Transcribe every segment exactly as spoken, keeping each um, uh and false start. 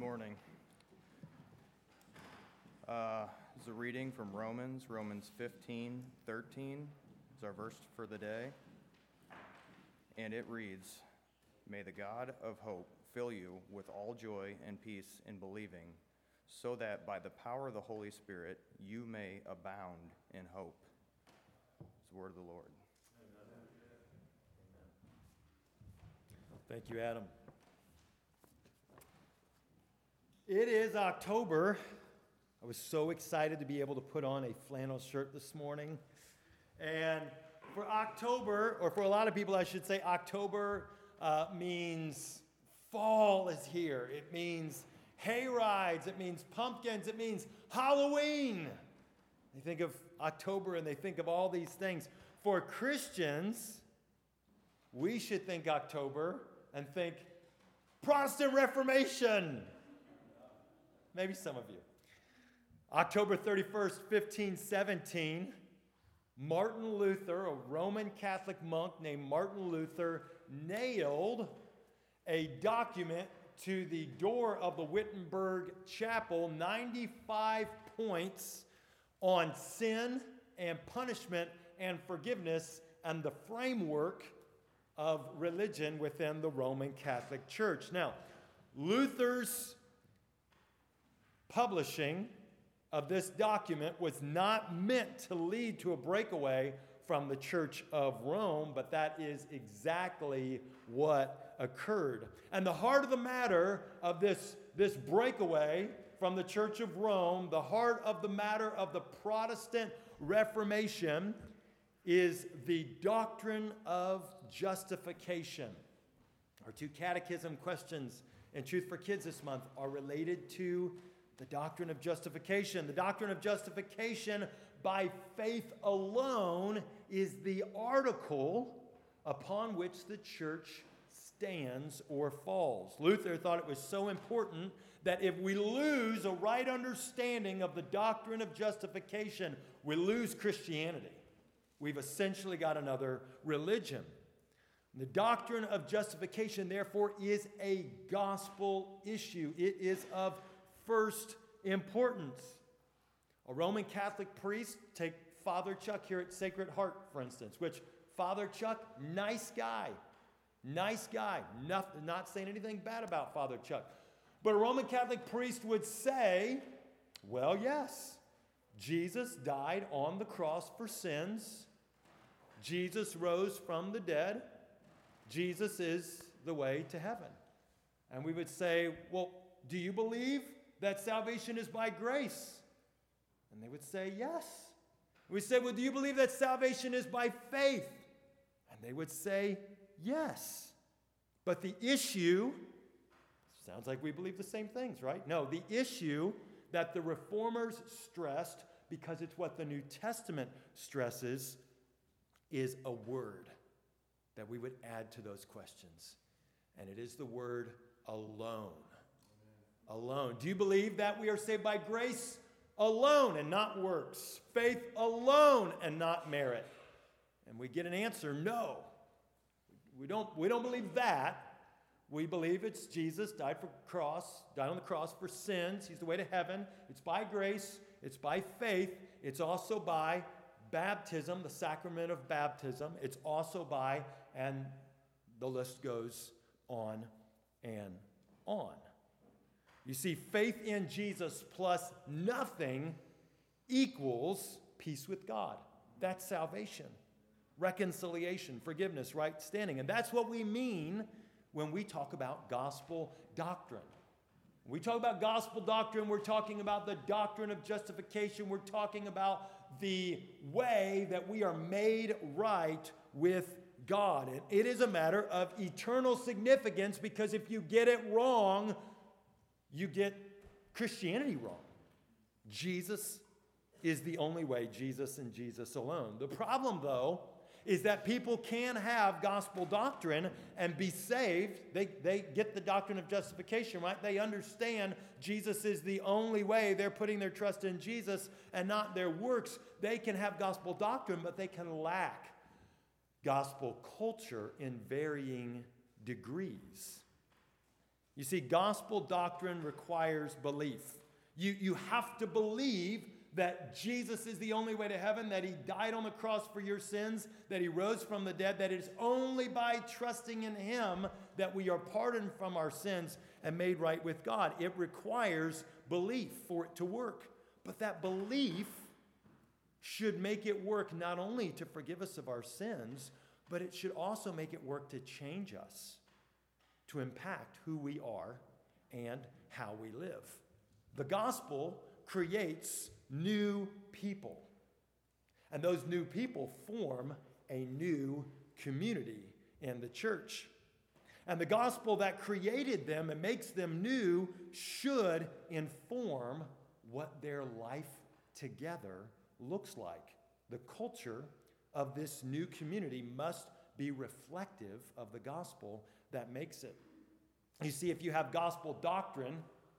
morning. Uh, this is a reading from Romans, Romans fifteen thirteen is our verse for the day. And it reads, "May the God of hope fill you with all joy and peace in believing, so that by the power of the Holy Spirit you may abound in hope." It's the word of the Lord. Amen. Thank you, Adam. It is October. I was so excited to be able to put on a flannel shirt this morning. And for October, or for a lot of people, I should say, October uh, means fall is here. It means hay rides. It means pumpkins. It means Halloween. They think of October and they think of all these things. For Christians, we should think October and think Protestant Reformation. Maybe some of you. October thirty-first, fifteen seventeen, Martin Luther, a Roman Catholic monk named Martin Luther, nailed a document to the door of the Wittenberg Chapel, ninety-five points on sin and punishment and forgiveness and the framework of religion within the Roman Catholic Church. Now, Luther's publishing of this document was not meant to lead to a breakaway from the Church of Rome, but that is exactly what occurred. And the heart of the matter of this, this breakaway from the Church of Rome, the heart of the matter of the Protestant Reformation, is the doctrine of justification. Our two catechism questions in Truth for Kids this month are related to the doctrine of justification. The doctrine of justification by faith alone is the article upon which the church stands or falls. Luther thought it was so important that if we lose a right understanding of the doctrine of justification, we lose Christianity. We've essentially got another religion. The doctrine of justification, therefore, is a gospel issue. It is of first importance. A Roman Catholic priest, take Father Chuck here at Sacred Heart, for instance, which Father Chuck, nice guy. Nice guy. Not, not saying anything bad about Father Chuck. But a Roman Catholic priest would say, well, yes, Jesus died on the cross for sins. Jesus rose from the dead. Jesus is the way to heaven. And we would say, well, do you believe that salvation is by grace? And they would say, yes. We said, well, do you believe that salvation is by faith? And they would say, yes. But the issue, sounds like we believe the same things, right? No, the issue that the Reformers stressed, because it's what the New Testament stresses, is a word that we would add to those questions. And it is the word alone. Alone. Do you believe that we are saved by grace alone and not works? Faith alone and not merit? And we get an answer, no. We don't, we don't believe that. We believe it's Jesus died for cross, died on the cross for sins. He's the way to heaven. It's by grace. It's by faith. It's also by baptism, the sacrament of baptism. It's also by, and the list goes on and on. You see, faith in Jesus plus nothing equals peace with God. That's salvation, reconciliation, forgiveness, right standing. And that's what we mean when we talk about gospel doctrine. When we talk about gospel doctrine, we're talking about the doctrine of justification. We're talking about the way that we are made right with God. And it is a matter of eternal significance, because if you get it wrong, you get Christianity wrong. Jesus is the only way, Jesus and Jesus alone. The problem, though, is that people can have gospel doctrine and be saved. They, they get the doctrine of justification, right? They understand Jesus is the only way. They're putting their trust in Jesus and not their works. They can have gospel doctrine, but they can lack gospel culture in varying degrees. You see, gospel doctrine requires belief. You, you have to believe that Jesus is the only way to heaven, that he died on the cross for your sins, that he rose from the dead, that it is only by trusting in him that we are pardoned from our sins and made right with God. It requires belief for it to work. But that belief should make it work not only to forgive us of our sins, but it should also make it work to change us, to impact who we are and how we live. The gospel creates new people, and those new people form a new community in the church. And the gospel that created them and makes them new should inform what their life together looks like. The culture of this new community must be reflective of the gospel that makes it. You see, if you have gospel doctrine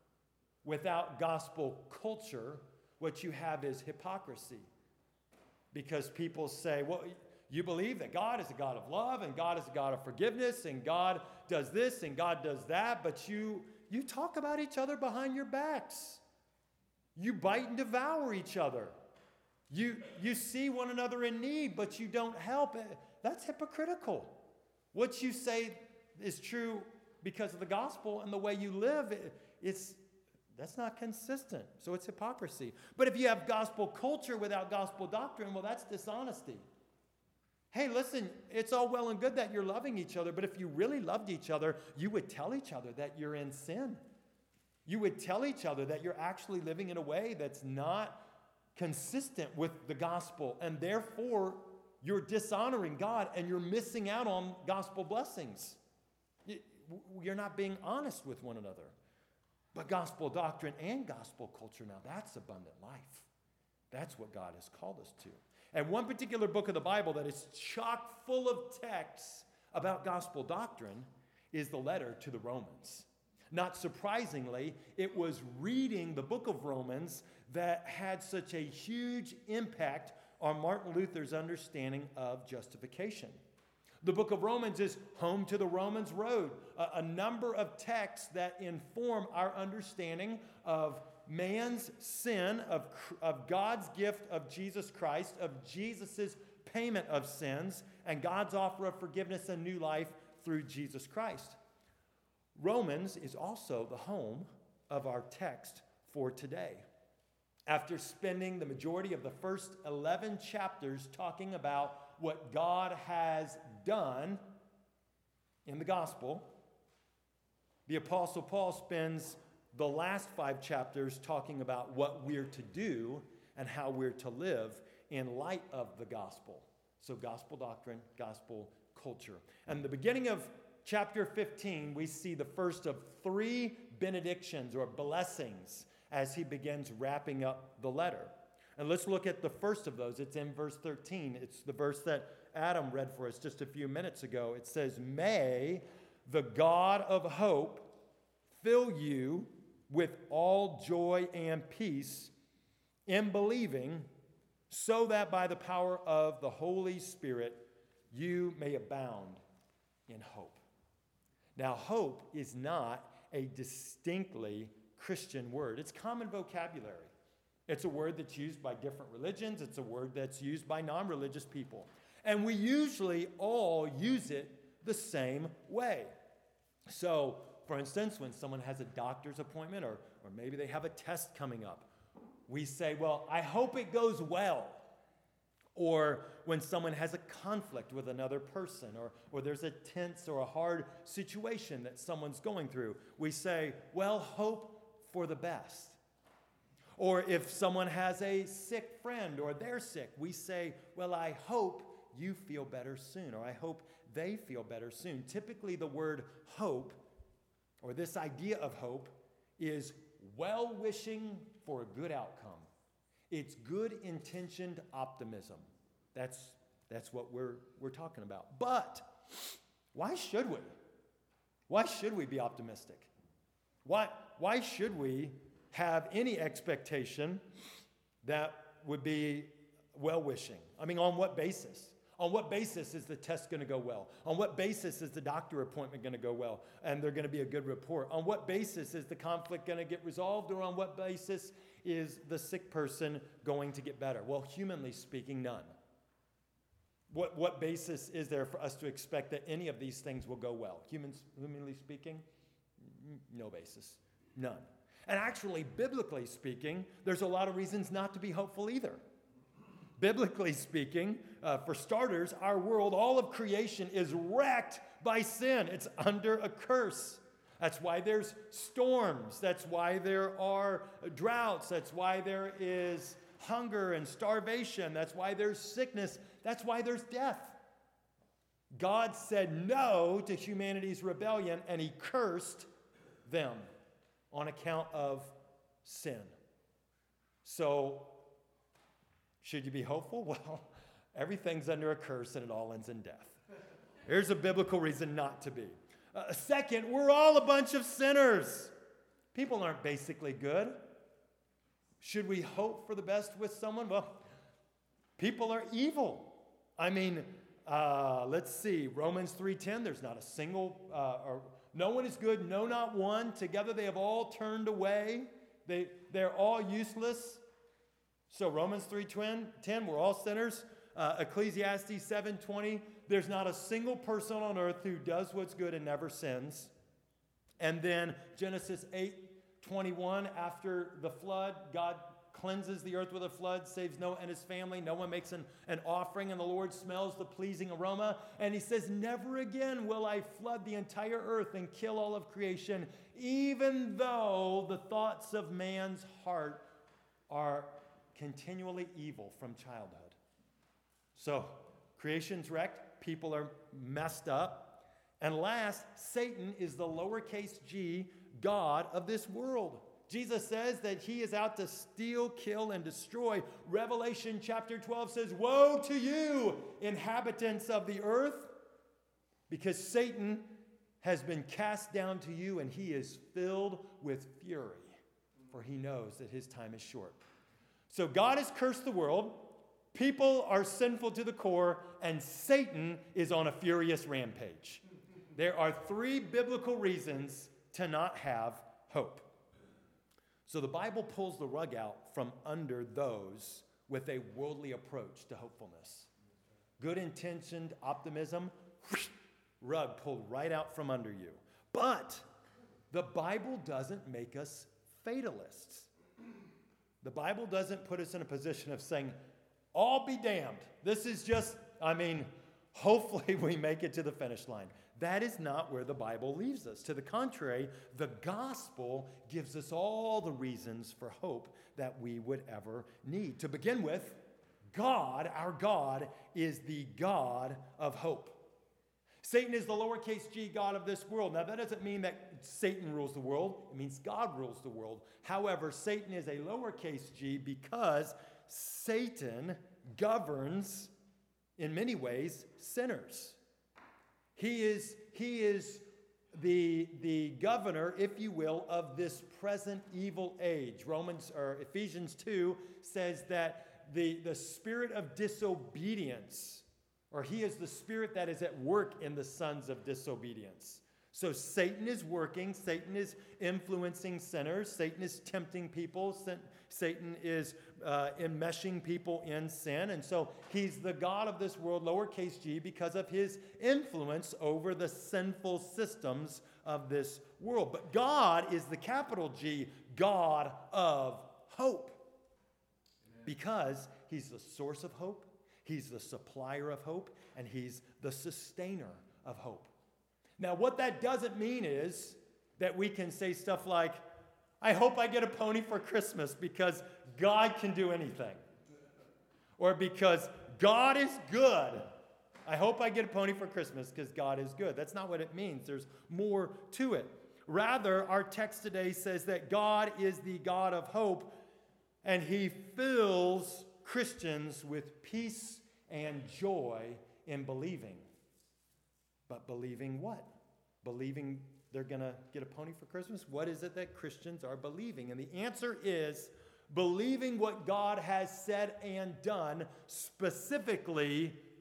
without gospel culture, what you have is hypocrisy. Because people say, well, you believe that God is a God of love and God is a God of forgiveness and God does this and God does that, but you, you talk about each other behind your backs. You bite and devour each other. You, you see one another in need, but you don't help. That's hypocritical. What you say is true because of the gospel, and the way you live, it, it's that's not consistent. So it's hypocrisy. But if you have gospel culture without gospel doctrine, well, that's dishonesty. Hey, listen, it's all well and good that you're loving each other, but if you really loved each other, you would tell each other that you're in sin. You would tell each other that you're actually living in a way that's not consistent with the gospel, and therefore you're dishonoring God and you're missing out on gospel blessings. You're not being honest with one another. But gospel doctrine and gospel culture, now that's abundant life. That's what God has called us to. And one particular book of the Bible that is chock full of texts about gospel doctrine is the letter to the Romans. Not surprisingly, it was reading the book of Romans that had such a huge impact on Martin Luther's understanding of justification. The book of Romans is home to the Romans road, a, a number of texts that inform our understanding of man's sin, of, of God's gift of Jesus Christ, of Jesus' payment of sins, and God's offer of forgiveness and new life through Jesus Christ. Romans is also the home of our text for today. After spending the majority of the first eleven chapters talking about what God has done in the gospel, the Apostle Paul spends the last five chapters talking about what we're to do and how we're to live in light of the gospel. So gospel doctrine, gospel culture. And the beginning of chapter fifteen, we see the first of three benedictions or blessings as he begins wrapping up the letter. And let's look at the first of those. It's in verse thirteen. It's the verse that Adam read for us just a few minutes ago. It says, "May the God of hope fill you with all joy and peace in believing, so that by the power of the Holy Spirit you may abound in hope." Now, hope is not a distinctly Christian word. It's common vocabulary. It's a word that's used by different religions. It's a word that's used by non-religious people. And we usually all use it the same way. So, for instance, when someone has a doctor's appointment or, or maybe they have a test coming up, we say, well, I hope it goes well. Or when someone has a conflict with another person, or, or there's a tense or a hard situation that someone's going through, we say, well, hope for the best. Or if someone has a sick friend or they're sick, we say, well, I hope you feel better soon, or I hope they feel better soon. Typically, the word hope, or this idea of hope, is well-wishing for a good outcome. It's good-intentioned optimism. That's, that's what we're, we're talking about. But why should we? Why should we be optimistic? Why, why should we have any expectation that would be well-wishing? I mean, on what basis? On what basis is the test going to go well? On what basis is the doctor appointment going to go well and they're going to be a good report? On what basis is the conflict going to get resolved, or on what basis is the sick person going to get better? Well, humanly speaking, none. What, what basis is there for us to expect that any of these things will go well? Humans, humanly speaking, no basis, none. And actually, biblically speaking, there's a lot of reasons not to be hopeful either. Biblically speaking, uh, for starters, our world, all of creation is wrecked by sin. It's under a curse. That's why there's storms. That's why there are droughts. That's why there is hunger and starvation. That's why there's sickness. That's why there's death. God said no to humanity's rebellion, and he cursed them on account of sin. So, should you be hopeful? Well, everything's under a curse and it all ends in death. Here's a biblical reason not to be. Uh, second, we're all a bunch of sinners. People aren't basically good. Should we hope for the best with someone? Well, people are evil. I mean, uh, let's see, Romans three ten, there's not a single, uh, or no one is good, no, not one. Together they have all turned away. They, they're all useless. So Romans three ten, we're all sinners. Uh, Ecclesiastes seven twenty, there's not a single person on earth who does what's good and never sins. And then Genesis eight twenty-one, after the flood, God cleanses the earth with a flood, saves Noah and his family. No one makes an, an offering, and the Lord smells the pleasing aroma. And he says, never again will I flood the entire earth and kill all of creation, even though the thoughts of man's heart are continually evil from childhood. So, creation's wrecked, people are messed up. And last, Satan is the lowercase g god of this world. Jesus says that he is out to steal, kill, and destroy. Revelation chapter twelve says, woe to you, inhabitants of the earth, because Satan has been cast down to you, and he is filled with fury, for he knows that his time is short. So God has cursed the world, people are sinful to the core, and Satan is on a furious rampage. There are three biblical reasons to not have hope. So the Bible pulls the rug out from under those with a worldly approach to hopefulness. Good-intentioned optimism, whoosh, rug pulled right out from under you. But the Bible doesn't make us fatalists. The Bible doesn't put us in a position of saying, all be damned. This is just, I mean, hopefully we make it to the finish line. That is not where the Bible leaves us. To the contrary, the gospel gives us all the reasons for hope that we would ever need. To begin with, God, our God, is the God of hope. Satan is the lowercase g god of this world. Now, that doesn't mean that Satan rules the world. It means God rules the world. However, Satan is a lowercase g because Satan governs, in many ways, sinners. He is, he is the, the governor, if you will, of this present evil age. Romans or Ephesians two says that the, the spirit of disobedience, or he is the spirit that is at work in the sons of disobedience. So Satan is working, Satan is influencing sinners, Satan is tempting people, Satan is uh, enmeshing people in sin. And so he's the god of this world, lowercase g, because of his influence over the sinful systems of this world. But God is the capital G, God of hope. Because he's the source of hope, he's the supplier of hope, and he's the sustainer of hope. Now, what that doesn't mean is that we can say stuff like, I hope I get a pony for Christmas because God can do anything. Or because God is good. I hope I get a pony for Christmas because God is good. That's not what it means. There's more to it. Rather, our text today says that God is the God of hope, and he fills Christians with peace and joy in believing. But believing what? Believing they're going to get a pony for Christmas? What is it that Christians are believing? And the answer is believing what God has said and done, specifically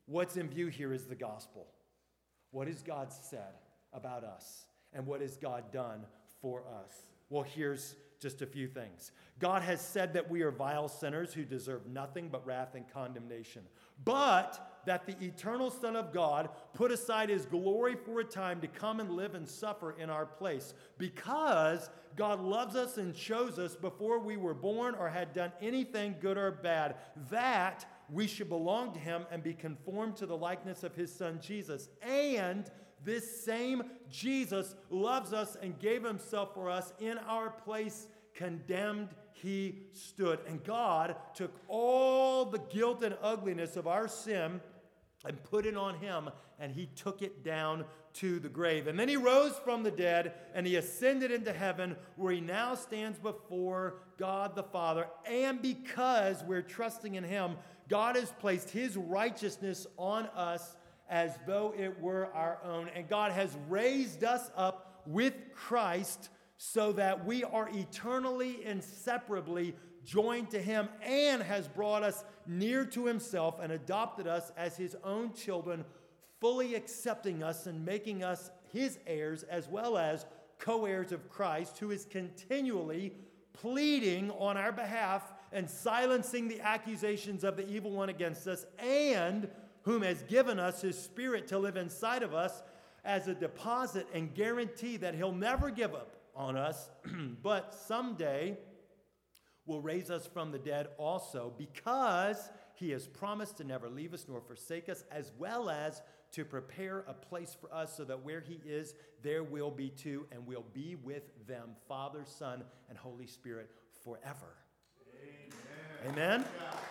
What's in view here is the gospel. What has God said about us? And what has God done for us? Well, here's just a few things. God has said that we are vile sinners who deserve nothing but wrath and condemnation, but that the eternal Son of God put aside his glory for a time to come and live and suffer in our place, because God loves us and chose us before we were born or had done anything good or bad, that we should belong to him and be conformed to the likeness of his Son Jesus. And this same Jesus loves us and gave himself for us. In our place, condemned he stood. And God took all the guilt and ugliness of our sin and put it on him, and he took it down to the grave. And then he rose from the dead, and he ascended into heaven, where he now stands before God the Father. And because we're trusting in him, God has placed his righteousness on us as though it were our own. And God has raised us up with Christ so that we are eternally, inseparably joined to him, and has brought us near to himself and adopted us as his own children, fully accepting us and making us his heirs, as well as co-heirs of Christ, who is continually pleading on our behalf and silencing the accusations of the evil one against us, and whom has given us his Spirit to live inside of us as a deposit and guarantee that he'll never give up on us, but someday will raise us from the dead also, because he has promised to never leave us nor forsake us, as well as to prepare a place for us, so that where he is, there will be too, and we'll be with them, Father, Son, and Holy Spirit forever. Amen. Amen?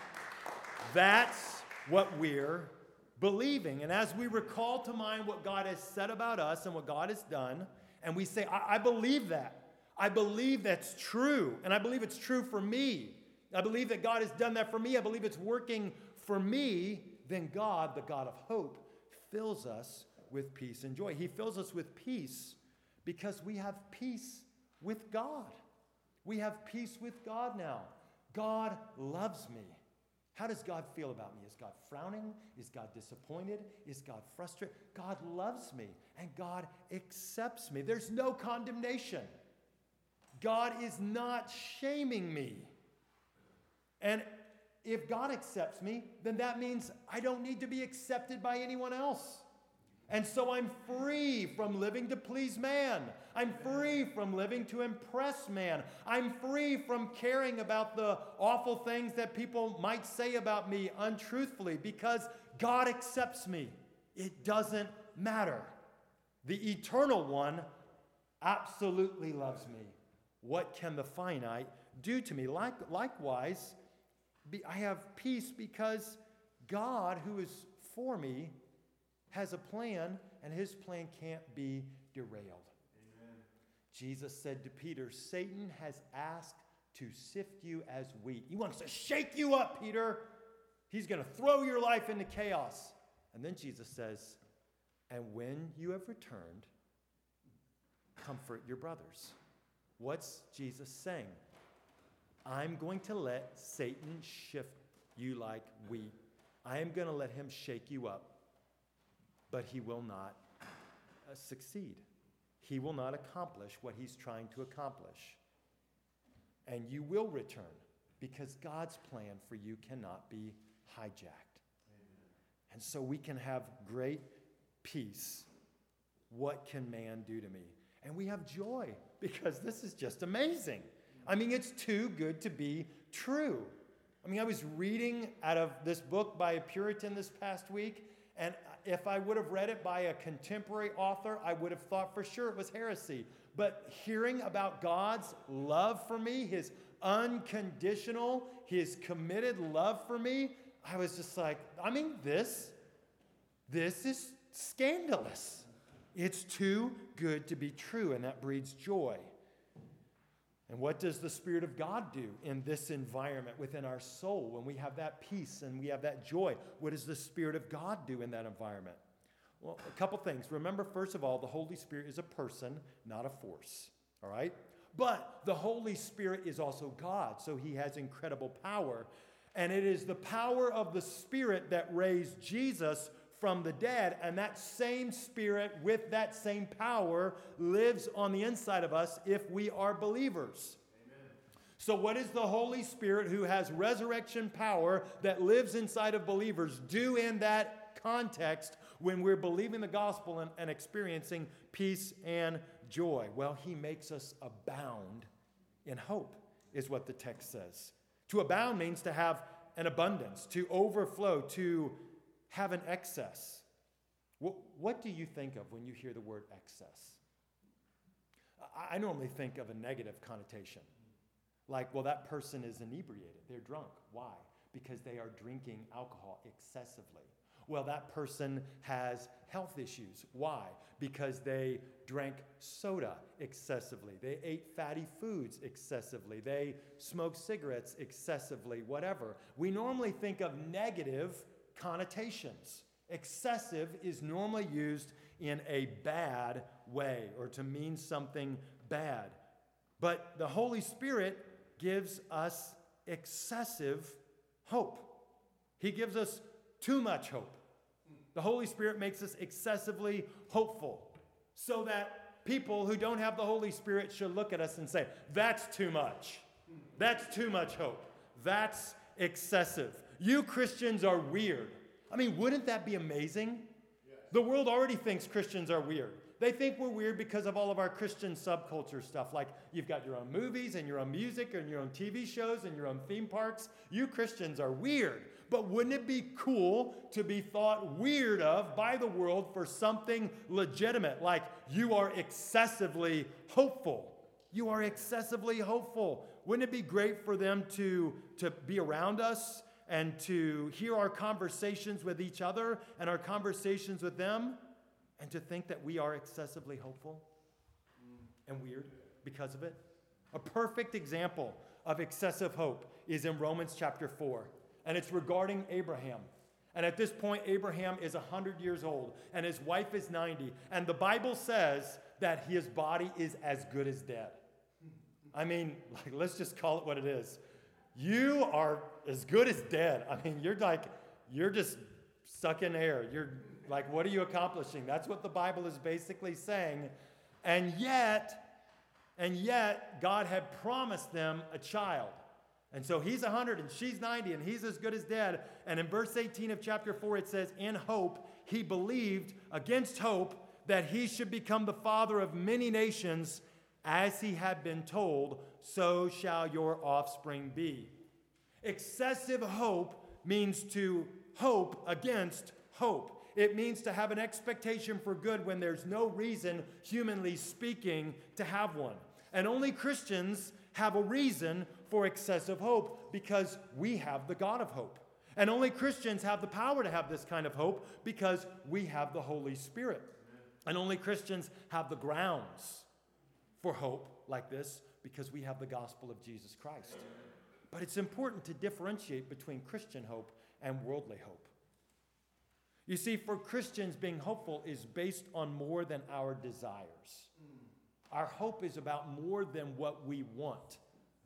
That's what we're believing. And as we recall to mind what God has said about us and what God has done, and we say, I, I believe that. I believe that's true, and I believe it's true for me. I believe that God has done that for me. I believe it's working for me. Then God, the God of hope, fills us with peace and joy. He fills us with peace because we have peace with God. We have peace with God now. God loves me. How does God feel about me? Is God frowning? Is God disappointed? Is God frustrated? God loves me, and God accepts me. There's no condemnation. God is not shaming me. And if God accepts me, then that means I don't need to be accepted by anyone else. And so I'm free from living to please man. I'm free from living to impress man. I'm free from caring about the awful things that people might say about me untruthfully, because God accepts me. It doesn't matter. The eternal one absolutely loves me. What can the finite do to me? Like, likewise, be, I have peace because God, who is for me, has a plan, and his plan can't be derailed. Amen. Jesus said to Peter, Satan has asked to sift you as wheat. He wants to shake you up, Peter. He's going to throw your life into chaos. And then Jesus says, and when you have returned, comfort your brothers. What's Jesus saying? I'm going to let Satan shift you like wheat. I am going to let him shake you up, but he will not uh, succeed. He will not accomplish what he's trying to accomplish. And you will return, because God's plan for you cannot be hijacked. Amen. And so we can have great peace. What can man do to me? And we have joy, because this is just amazing. I mean, it's too good to be true. I mean, I was reading out of this book by a Puritan this past week, and if I would have read it by a contemporary author, I would have thought for sure it was heresy. But hearing about God's love for me, his unconditional, his committed love for me, I was just like, I mean, this, this is scandalous. It's too good to be true, and that breeds joy. And what does the Spirit of God do in this environment within our soul when we have that peace and we have that joy? What does the Spirit of God do in that environment? Well, a couple things. Remember, first of all, the Holy Spirit is a person, not a force, all right? But the Holy Spirit is also God, so he has incredible power. And it is the power of the Spirit that raised Jesus from the dead. And that same Spirit with that same power lives on the inside of us if we are believers. Amen. So what does the Holy Spirit, who has resurrection power that lives inside of believers, do in that context when we're believing the gospel and, and experiencing peace and joy? Well, he makes us abound in hope, is what the text says. To abound means to have an abundance, to overflow, to have an excess. What, what do you think of when you hear the word excess? I, I normally think of a negative connotation. Like, well, that person is inebriated. They're drunk. Why? Because they are drinking alcohol excessively. Well, that person has health issues. Why? Because they drank soda excessively. They ate fatty foods excessively. They smoked cigarettes excessively, whatever. We normally think of negative connotations. Excessive is normally used in a bad way or to mean something bad. But the Holy Spirit gives us excessive hope. He gives us too much hope. The Holy Spirit makes us excessively hopeful so that people who don't have the Holy Spirit should look at us and say, that's too much. That's too much hope. That's excessive. You Christians are weird. I mean, wouldn't that be amazing? Yes. The world already thinks Christians are weird. They think we're weird because of all of our Christian subculture stuff. Like you've got your own movies and your own music and your own T V shows and your own theme parks. You Christians are weird. But wouldn't it be cool to be thought weird of by the world for something legitimate? Like you are excessively hopeful. You are excessively hopeful. Wouldn't it be great for them to, to be around us and to hear our conversations with each other and our conversations with them? And to think that we are excessively hopeful and weird because of it? A perfect example of excessive hope is in Romans chapter four. And it's regarding Abraham. And at this point, Abraham is one hundred years old. And his wife is ninety. And the Bible says that his body is as good as dead. I mean, like, let's just call it what it is. You are as good as dead. I mean, you're like, you're just sucking air. You're like, what are you accomplishing? That's what the Bible is basically saying. And yet, and yet, God had promised them a child. And so he's one hundred and she's ninety and he's as good as dead. And in verse eighteen of chapter four, it says, in hope, he believed against hope that he should become the father of many nations, as he had been told, so shall your offspring be. Excessive hope means to hope against hope. It means to have an expectation for good when there's no reason, humanly speaking, to have one. And only Christians have a reason for excessive hope because we have the God of hope. And only Christians have the power to have this kind of hope because we have the Holy Spirit. And only Christians have the grounds for hope like this because we have the gospel of Jesus Christ. But it's important to differentiate between Christian hope and worldly hope. You see, for Christians, being hopeful is based on more than our desires. Our hope is about more than what we want.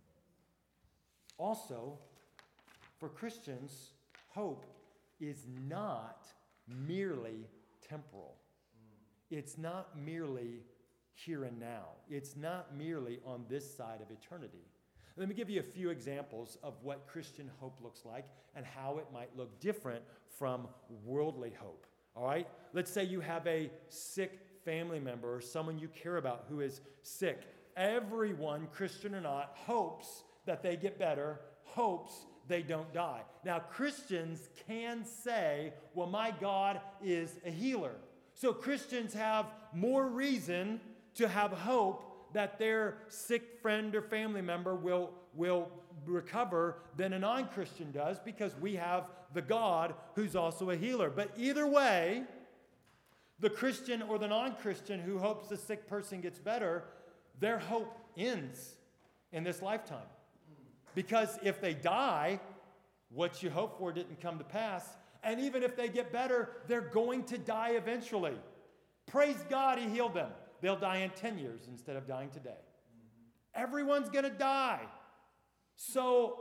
Also, for Christians, hope is not merely temporal. It's not merely here and now. It's not merely on this side of eternity. Let me give you a few examples of what Christian hope looks like and how it might look different from worldly hope. All right? Let's say you have a sick family member or someone you care about who is sick. Everyone, Christian or not, hopes that they get better, hopes they don't die. Now, Christians can say, well, my God is a healer. So Christians have more reason to have hope that their sick friend or family member will, will recover than a non-Christian does because we have the God who's also a healer. But either way, the Christian or the non-Christian who hopes the sick person gets better, their hope ends in this lifetime. Because if they die, what you hope for didn't come to pass. And even if they get better, they're going to die eventually. Praise God, he healed them. They'll die in ten years instead of dying today. Mm-hmm. Everyone's going to die. So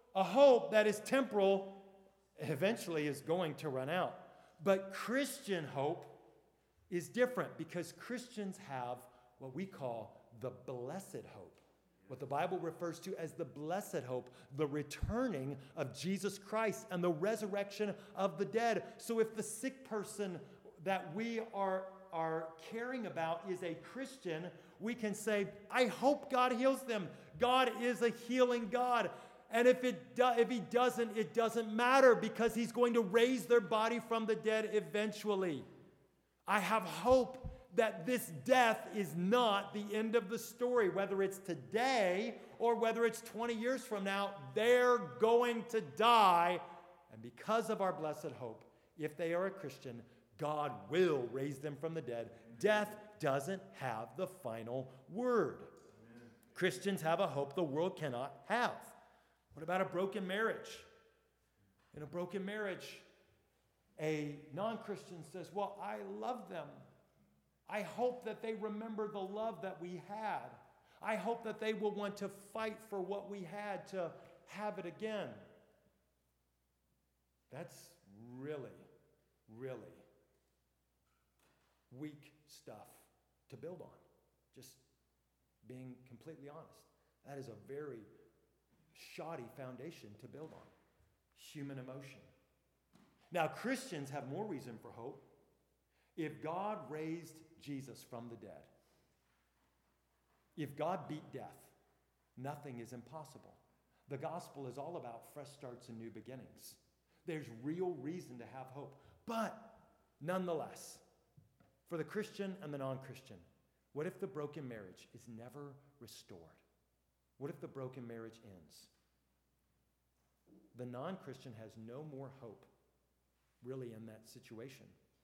a hope that is temporal eventually is going to run out. But Christian hope is different because Christians have what we call the blessed hope. What the Bible refers to as the blessed hope, the returning of Jesus Christ and the resurrection of the dead. So if the sick person that we are, are caring about is a Christian, we can say, I hope God heals them. God is a healing God. And if, it do, if he doesn't, it doesn't matter because he's going to raise their body from the dead eventually. I have hope that this death is not the end of the story. Whether it's today or whether it's twenty years from now, they're going to die. And because of our blessed hope, if they are a Christian, God will raise them from the dead. Death doesn't have the final word. Amen. Christians have a hope the world cannot have. What about a broken marriage? In a broken marriage, a non-Christian says, well, I love them. I hope that they remember the love that we had. I hope that they will want to fight for what we had to have it again. That's really, really weak stuff to build on. Just being completely honest. That is a very shoddy foundation to build on. Human emotion. Now, Christians have more reason for hope. If God raised Jesus from the dead, if God beat death, nothing is impossible. The gospel is all about fresh starts and new beginnings. There's real reason to have hope. But nonetheless, for the Christian and the non-Christian, what if the broken marriage is never restored? What if the broken marriage ends? The non-Christian has no more hope, really, in that situation.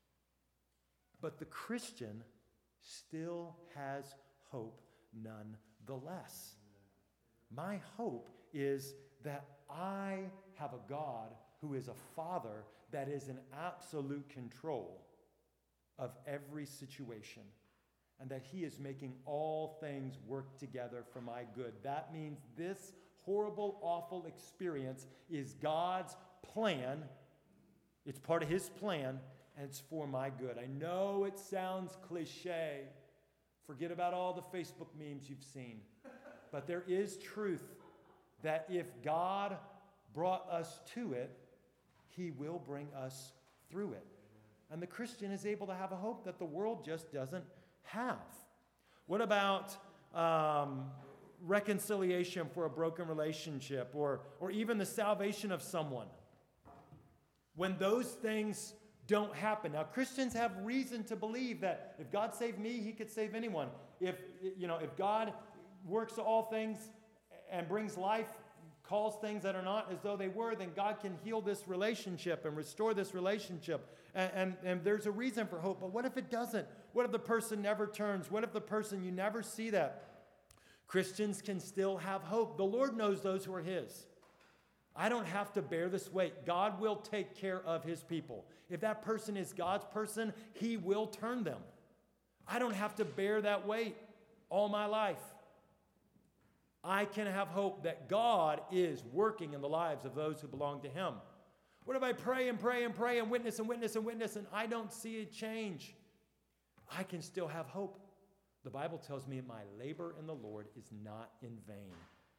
But the Christian still has hope nonetheless. My hope is that I have a God who is a Father that is in absolute control of every situation, and that he is making all things work together for my good. That means this horrible, awful experience is God's plan. It's part of his plan, and it's for my good. I know it sounds cliche. Forget about all the Facebook memes you've seen. But there is truth that if God brought us to it, he will bring us through it. And the Christian is able to have a hope that the world just doesn't have. What about um, reconciliation for a broken relationship, or, or even the salvation of someone? When those things don't happen. Now, Christians have reason to believe that if God saved me, he could save anyone. If, you know, if God works all things and brings life, calls things that are not as though they were, then God can heal this relationship and restore this relationship. And, and, and there's a reason for hope. But what if it doesn't? What if the person never turns? What if the person, you never see that? Christians can still have hope. The Lord knows those who are his. I don't have to bear this weight. God will take care of his people. If that person is God's person, he will turn them. I don't have to bear that weight all my life. I can have hope that God is working in the lives of those who belong to him. What if I pray and pray and pray and witness and witness and witness and I don't see a change? I can still have hope. The Bible tells me my labor in the Lord is not in vain.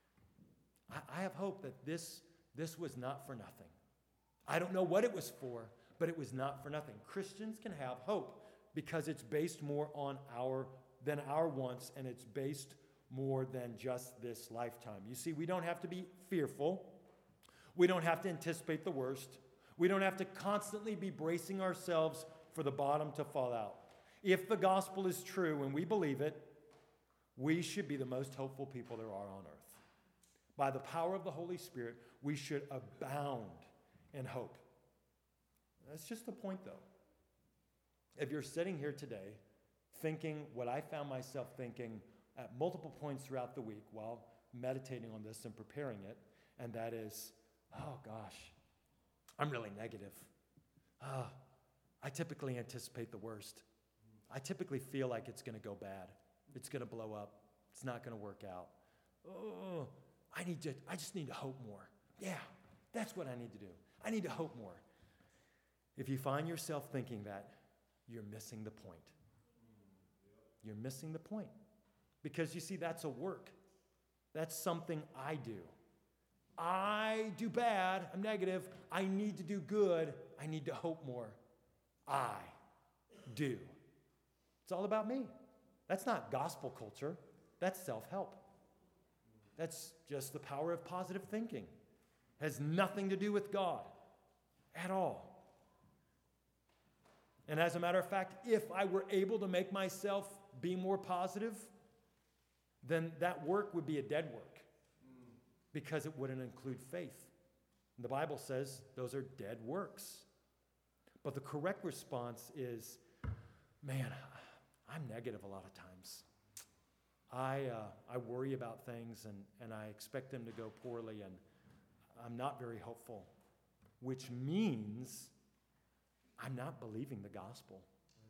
I, I have hope that this, this was not for nothing. I don't know what it was for, but it was not for nothing. Christians can have hope because it's based more on our than our wants, and it's based more than just this lifetime. You see, we don't have to be fearful. We don't have to anticipate the worst. We don't have to constantly be bracing ourselves for the bottom to fall out. If the gospel is true and we believe it, we should be the most hopeful people there are on earth. By the power of the Holy Spirit, we should abound in hope. That's just the point, though. If you're sitting here today thinking what I found myself thinking at multiple points throughout the week while meditating on this and preparing it, and that is, oh gosh, I'm really negative. Oh, I typically anticipate the worst. I typically feel like it's going to go bad. It's going to blow up. It's not going to work out. Oh, I need to, I just need to hope more. Yeah, that's what I need to do. I need to hope more. If you find yourself thinking that, you're missing the point. You're missing the point. Because you see, that's a work. That's something I do. I do bad. I'm negative. I need to do good. I need to hope more. I do. It's all about me. That's not gospel culture. That's self-help. That's just the power of positive thinking. Has nothing to do with God at all. And as a matter of fact, if I were able to make myself be more positive, then that work would be a dead work because it wouldn't include faith. And the Bible says those are dead works. But the correct response is, man, I'm negative a lot of times. I, uh, I worry about things and, and I expect them to go poorly, and I'm not very hopeful, which means I'm not believing the gospel.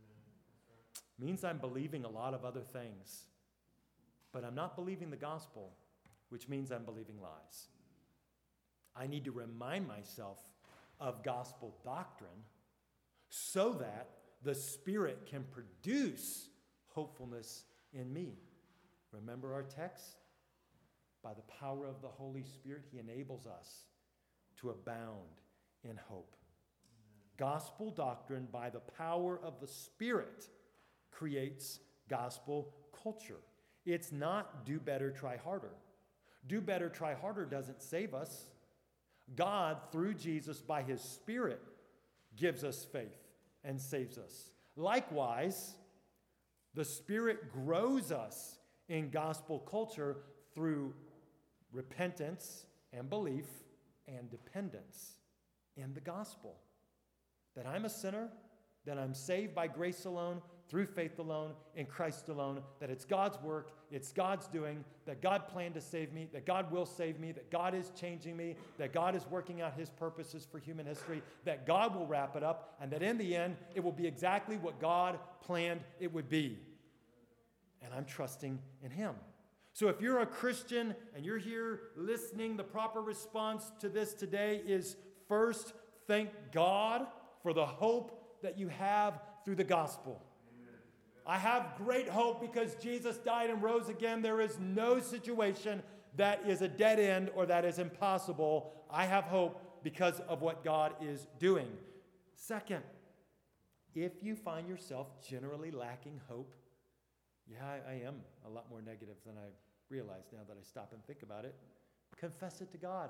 It means I'm believing a lot of other things, but I'm not believing the gospel, which means I'm believing lies. I need to remind myself of gospel doctrine so that the Spirit can produce hopefulness in me. Remember our text? By the power of the Holy Spirit, He enables us to abound in hope. Gospel doctrine, by the power of the Spirit, creates gospel culture. It's not do better, try harder. Do better, try harder doesn't save us. God, through Jesus, by His Spirit, gives us faith and saves us. Likewise, the Spirit grows us in gospel culture through repentance and belief and dependence in the gospel. That I'm a sinner, that I'm saved by grace alone, through faith alone, in Christ alone, that it's God's work, it's God's doing, that God planned to save me, that God will save me, that God is changing me, that God is working out His purposes for human history, that God will wrap it up, and that in the end, it will be exactly what God planned it would be. And I'm trusting in Him. So if you're a Christian and you're here listening, the proper response to this today is first, thank God for the hope that you have through the gospel. Amen. I have great hope because Jesus died and rose again. There is no situation that is a dead end or that is impossible. I have hope because of what God is doing. Second, if you find yourself generally lacking hope, yeah, I, I am a lot more negative than I realize now that I stop and think about it. Confess it to God.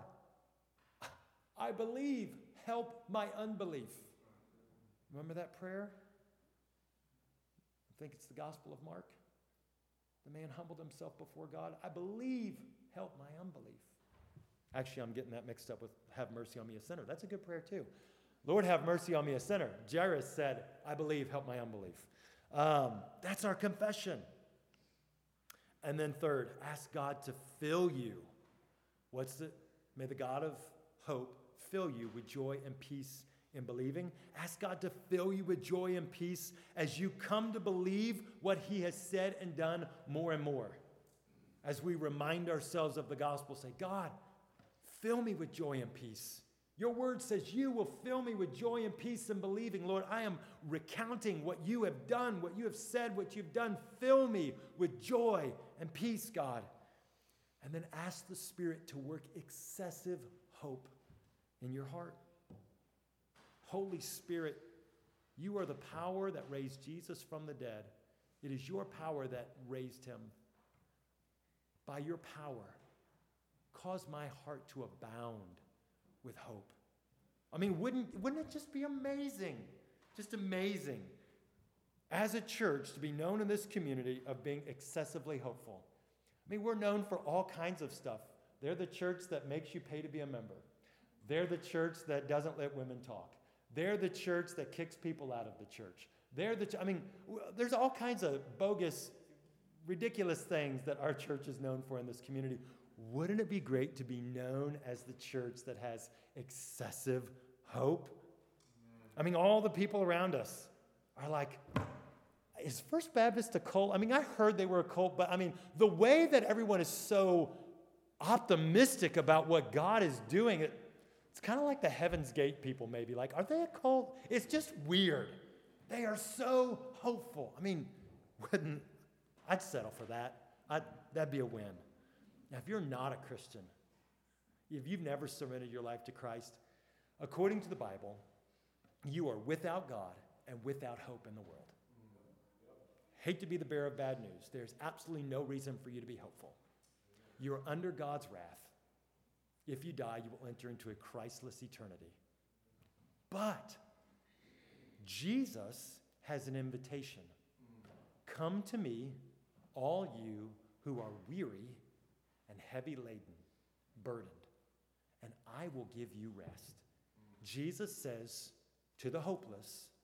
I believe, help my unbelief. Remember that prayer? I think it's the Gospel of Mark. The man humbled himself before God. I believe, help my unbelief. Actually, I'm getting that mixed up with have mercy on me, a sinner. That's a good prayer too. Lord, have mercy on me, a sinner. Jairus said, I believe, help my unbelief. Um, that's our confession. And then third, ask God to fill you. What's it? May the God of hope fill you with joy and peace in believing. Ask God to fill you with joy and peace as you come to believe what He has said and done more and more. As we remind ourselves of the gospel, say, God, fill me with joy and peace. Your word says you will fill me with joy and peace in believing. Lord, I am recounting what you have done, what you have said, what you've done. Fill me with joy and peace, God. And then ask the Spirit to work excessive hope in your heart. Holy Spirit, you are the power that raised Jesus from the dead. It is your power that raised Him. By your power, cause my heart to abound with hope. I mean, wouldn't, wouldn't it just be amazing? Just amazing. As a church, to be known in this community of being excessively hopeful. I mean, we're known for all kinds of stuff. They're the church that makes you pay to be a member. They're the church that doesn't let women talk. They're the church that kicks people out of the church. They're the, ch- I mean, w- there's all kinds of bogus, ridiculous things that our church is known for in this community. Wouldn't it be great to be known as the church that has excessive hope? I mean, all the people around us are like, is First Baptist a cult? I mean, I heard they were a cult, but I mean, the way that everyone is so optimistic about what God is doing. It, it's kind of like the Heaven's Gate people maybe. Like, are they a cult? It's just weird. They are so hopeful. I mean, wouldn't, I'd settle for that. I'd, that'd be a win. Now, if you're not a Christian, if you've never surrendered your life to Christ, according to the Bible, you are without God and without hope in the world. Hate to be the bearer of bad news. There's absolutely no reason for you to be hopeful. You are under God's wrath. If you die, you will enter into a Christless eternity. But Jesus has an invitation. Come to me, all you who are weary and heavy laden, burdened, and I will give you rest. Jesus says to the hopeless,